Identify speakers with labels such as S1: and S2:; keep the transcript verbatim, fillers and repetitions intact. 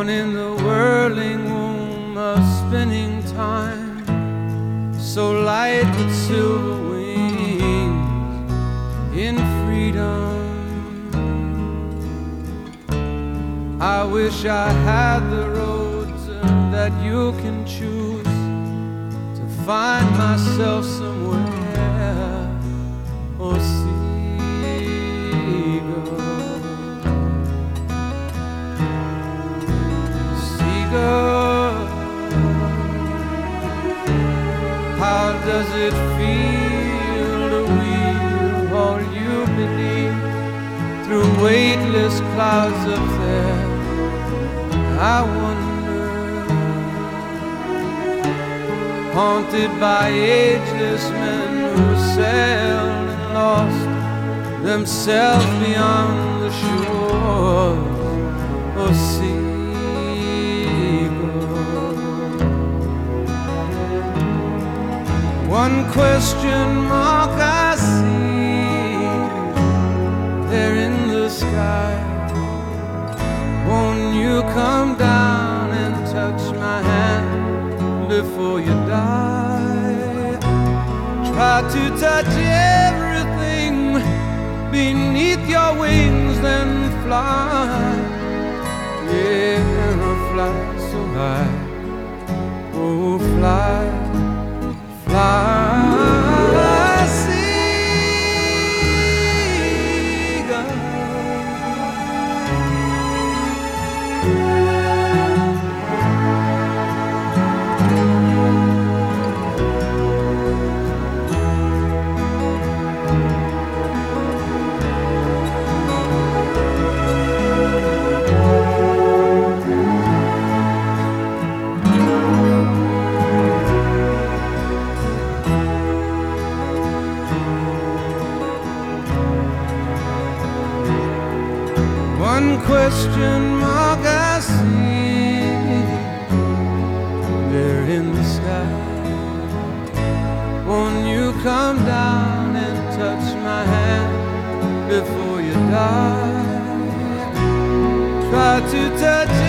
S1: born in the whirling womb of spinning time, so light with silver wings in freedom. I wish I had the roads that you can choose to find myself somewhere. Oh, seagull, seagull, how does it feel to weave all you believe through weightless clouds up there? I wonder, haunted by ageless men who sailed and lost themselves beyond the shores. Oh, seagull, one question mark I see there in the sky. Won't you come down and touch my hand before you die? Try to touch everything beneath your wings, then fly. Yeah, fly so high. Oh, fly, fly. One question mark I see there in the sky. Won't you come down and touch my hand before you die? Try to touch